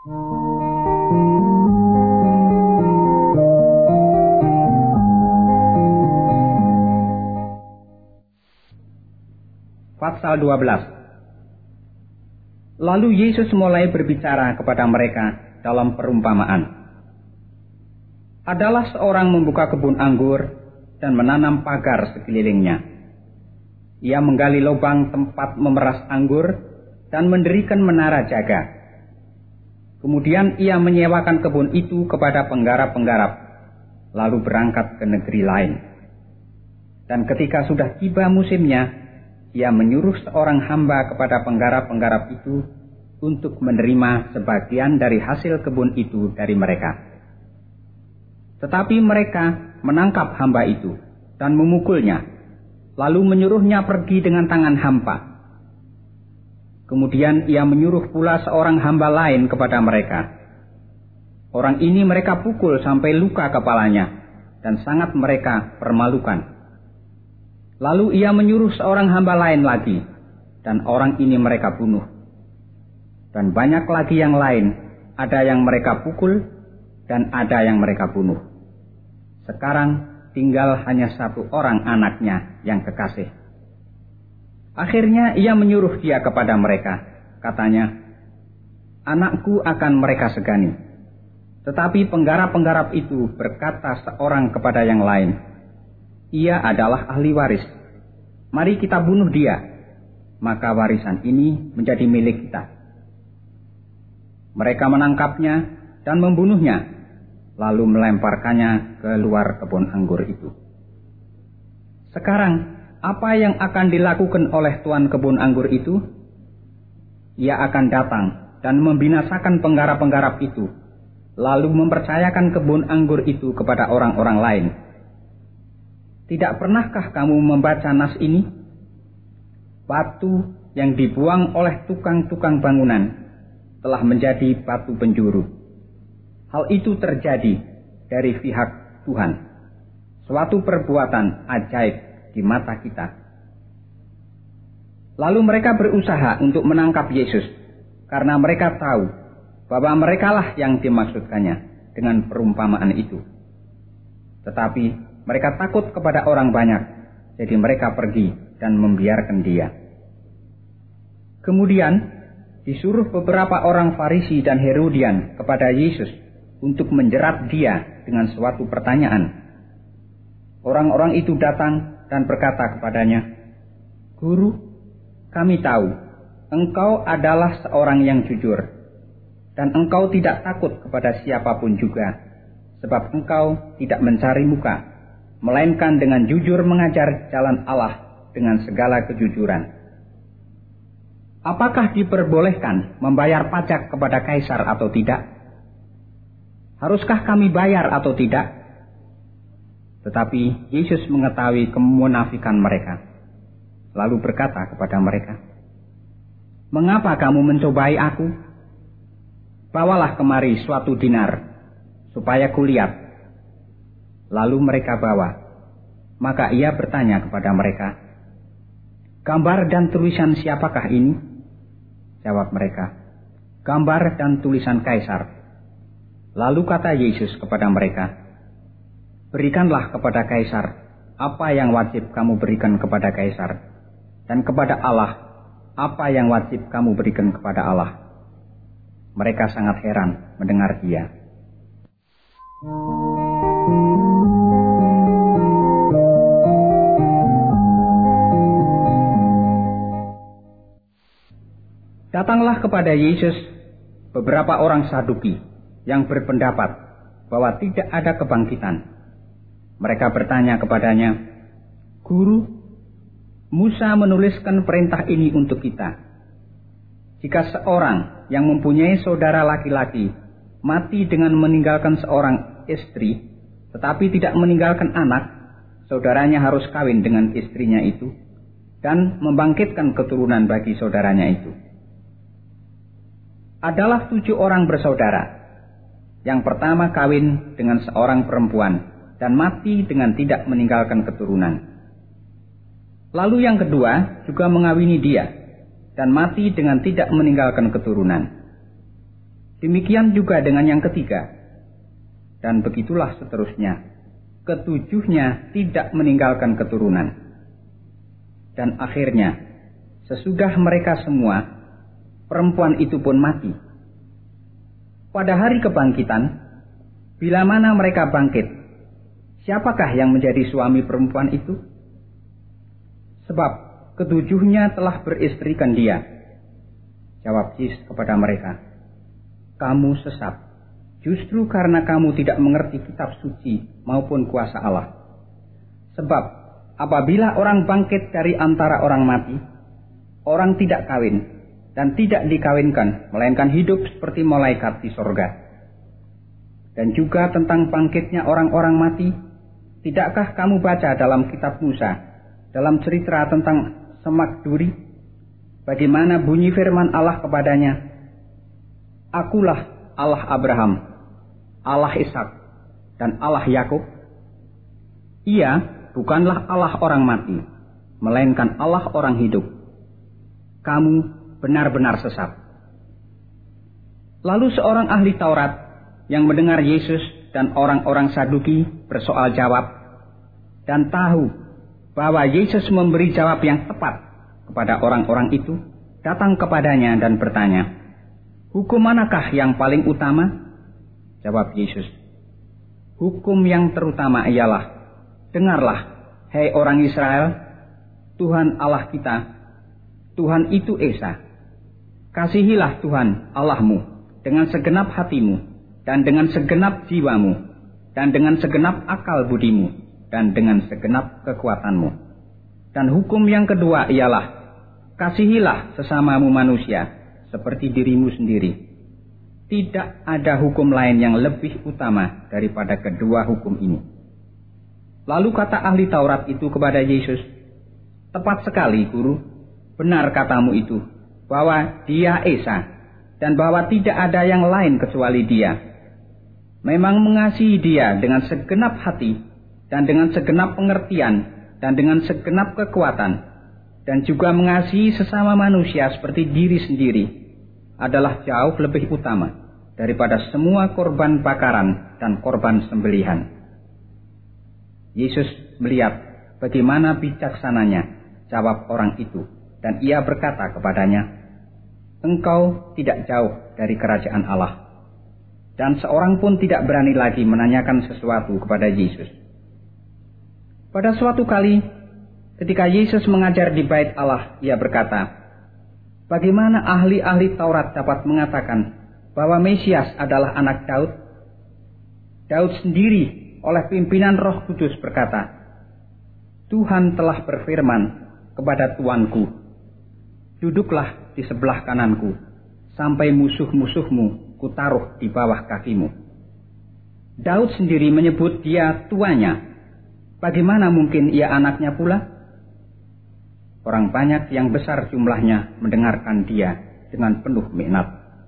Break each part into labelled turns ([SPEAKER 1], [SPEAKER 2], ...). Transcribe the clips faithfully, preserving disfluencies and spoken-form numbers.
[SPEAKER 1] Pasal dua belas. Lalu Yesus mulai berbicara kepada mereka dalam perumpamaan. Adalah seorang membuka kebun anggur dan menanam pagar sekelilingnya. Ia menggali lubang tempat memeras anggur dan mendirikan menara jaga. Kemudian ia menyewakan kebun itu kepada penggarap-penggarap, lalu berangkat ke negeri lain. Dan ketika sudah tiba musimnya, ia menyuruh seorang hamba kepada penggarap-penggarap itu untuk menerima sebagian dari hasil kebun itu dari mereka. Tetapi mereka menangkap hamba itu dan memukulnya, lalu menyuruhnya pergi dengan tangan hampa. Kemudian ia menyuruh pula seorang hamba lain kepada mereka. Orang ini mereka pukul sampai luka kepalanya dan sangat mereka permalukan. Lalu ia menyuruh seorang hamba lain lagi, dan orang ini mereka bunuh. Dan banyak lagi yang lain, ada yang mereka pukul, dan ada yang mereka bunuh. Sekarang tinggal hanya satu orang anaknya yang kekasih. Akhirnya ia menyuruh dia kepada mereka, katanya, "Anakku akan mereka segani." Tetapi penggarap-penggarap itu berkata seorang kepada yang lain, "Ia adalah ahli waris. Mari kita bunuh dia, maka warisan ini menjadi milik kita." Mereka menangkapnya dan membunuhnya, lalu melemparkannya ke luar kebun anggur itu. Sekarang, apa yang akan dilakukan oleh tuan kebun anggur itu? Ia akan datang dan membinasakan penggarap-penggarap itu, lalu mempercayakan kebun anggur itu kepada orang-orang lain. Tidak pernahkah kamu membaca nas ini? Batu yang dibuang oleh tukang-tukang bangunan telah menjadi batu penjuru. Hal itu terjadi dari pihak Tuhan. Suatu perbuatan ajaib di mata kita. Lalu mereka berusaha untuk menangkap Yesus, karena mereka tahu bahwa merekalah yang dimaksudkannya dengan perumpamaan itu. Tetapi mereka takut kepada orang banyak, jadi mereka pergi dan membiarkan dia. Kemudian disuruh beberapa orang Farisi dan Herodian kepada Yesus untuk menjerat dia dengan suatu pertanyaan. Orang-orang itu datang dan berkata kepadanya, "Guru, kami tahu engkau adalah seorang yang jujur, dan engkau tidak takut kepada siapapun juga, sebab engkau tidak mencari muka, melainkan dengan jujur mengajar jalan Allah dengan segala kejujuran. Apakah diperbolehkan membayar pajak kepada kaisar atau tidak? Haruskah kami bayar atau tidak?" Tetapi Yesus mengetahui kemunafikan mereka, lalu berkata kepada mereka, "Mengapa kamu mencobai aku? Bawalah kemari suatu dinar, supaya kulihat." Lalu mereka bawa. Maka ia bertanya kepada mereka, "Gambar dan tulisan siapakah ini?" Jawab mereka, "Gambar dan tulisan kaisar." Lalu kata Yesus kepada mereka, "Berikanlah kepada kaisar apa yang wajib kamu berikan kepada kaisar, dan kepada Allah apa yang wajib kamu berikan kepada Allah." Mereka sangat heran mendengar dia. Datanglah kepada Yesus beberapa orang Saduki yang berpendapat bahwa tidak ada kebangkitan. Mereka bertanya kepadanya, "Guru, Musa menuliskan perintah ini untuk kita. Jika seorang yang mempunyai saudara laki-laki mati dengan meninggalkan seorang istri, tetapi tidak meninggalkan anak, saudaranya harus kawin dengan istrinya itu dan membangkitkan keturunan bagi saudaranya itu. Adalah tujuh orang bersaudara. Yang pertama kawin dengan seorang perempuan dan mati dengan tidak meninggalkan keturunan. Lalu yang kedua juga mengawini dia dan mati dengan tidak meninggalkan keturunan. Demikian juga dengan yang ketiga. Dan begitulah seterusnya. Ketujuhnya tidak meninggalkan keturunan. Dan akhirnya, sesudah mereka semua, perempuan itu pun mati. Pada hari kebangkitan, bila mana mereka bangkit, siapakah yang menjadi suami perempuan itu? Sebab ketujuhnya telah beristrikan dia. Jawab Yesus kepada mereka, kamu sesat, justru karena kamu tidak mengerti kitab suci maupun kuasa Allah. Sebab apabila orang bangkit dari antara orang mati, orang tidak kawin dan tidak dikawinkan, melainkan hidup seperti malaikat di sorga. Dan juga tentang bangkitnya orang-orang mati, tidakkah kamu baca dalam kitab Musa, dalam cerita tentang semak duri, bagaimana bunyi firman Allah kepadanya, Akulah Allah Abraham, Allah Ishak, dan Allah Yakub. Ia bukanlah Allah orang mati, melainkan Allah orang hidup. Kamu benar-benar sesat. Lalu seorang ahli Taurat yang mendengar Yesus dan orang-orang Saduki bersoal jawab dan tahu bahwa Yesus memberi jawab yang tepat kepada orang-orang itu, datang kepadanya dan bertanya, hukum manakah yang paling utama? Jawab Yesus, hukum yang terutama ialah, dengarlah, hai orang Israel, Tuhan Allah kita, Tuhan itu Esa. Kasihilah Tuhan Allahmu dengan segenap hatimu, dan dengan segenap jiwamu, dan dengan segenap akal budimu, dan dengan segenap kekuatanmu. Dan hukum yang kedua ialah, kasihilah sesamamu manusia seperti dirimu sendiri. Tidak ada hukum lain yang lebih utama daripada kedua hukum ini. Lalu kata ahli Taurat itu kepada Yesus, tepat sekali guru, benar katamu itu, bahwa dia Esa, dan bahwa tidak ada yang lain kecuali dia. Memang mengasihi dia dengan segenap hati, dan dengan segenap pengertian, dan dengan segenap kekuatan, dan juga mengasihi sesama manusia seperti diri sendiri, adalah jauh lebih utama daripada semua korban bakaran dan korban sembelihan. Yesus melihat bagaimana bijaksananya jawab orang itu, dan ia berkata kepadanya, engkau tidak jauh dari kerajaan Allah. Dan seorang pun tidak berani lagi menanyakan sesuatu kepada Yesus. Pada suatu kali, ketika Yesus mengajar di bait Allah, ia berkata, bagaimana ahli-ahli Taurat dapat mengatakan bahwa Mesias adalah anak Daud? Daud sendiri oleh pimpinan Roh Kudus berkata, Tuhan telah berfirman kepada Tuanku, duduklah di sebelah kananku, sampai musuh-musuhmu kutaruh di bawah kakimu. Daud sendiri menyebut dia tuanya. Bagaimana mungkin ia anaknya pula? Orang banyak yang besar jumlahnya mendengarkan dia dengan penuh minat.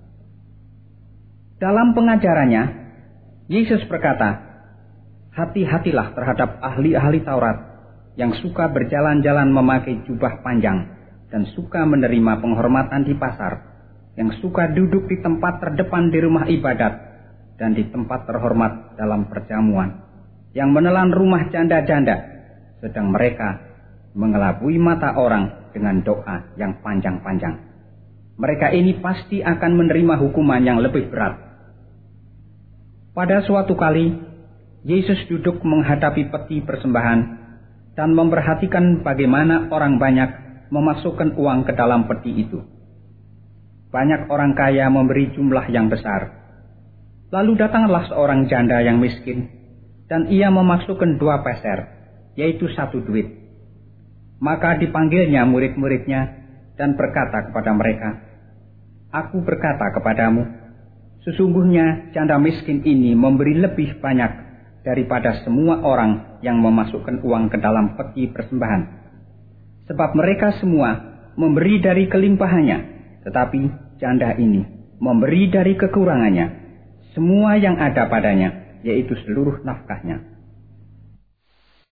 [SPEAKER 1] Dalam pengajarannya, Yesus berkata, hati-hatilah terhadap ahli-ahli Taurat yang suka berjalan-jalan memakai jubah panjang dan suka menerima penghormatan di pasar, yang suka duduk di tempat terdepan di rumah ibadat dan di tempat terhormat dalam perjamuan, yang menelan rumah janda-janda, sedang mereka mengelabui mata orang dengan doa yang panjang-panjang. Mereka ini pasti akan menerima hukuman yang lebih berat. Pada suatu kali, Yesus duduk menghadapi peti persembahan dan memperhatikan bagaimana orang banyak memasukkan uang ke dalam peti itu. Banyak orang kaya memberi jumlah yang besar. Lalu datanglah seorang janda yang miskin, dan ia memasukkan dua peser, yaitu satu duit. Maka dipanggilnya murid-muridnya dan berkata kepada mereka, aku berkata kepadamu, sesungguhnya janda miskin ini memberi lebih banyak daripada semua orang yang memasukkan uang ke dalam peti persembahan. Sebab mereka semua memberi dari kelimpahannya, tetapi janda ini memberi dari kekurangannya, semua yang ada padanya, yaitu seluruh nafkahnya.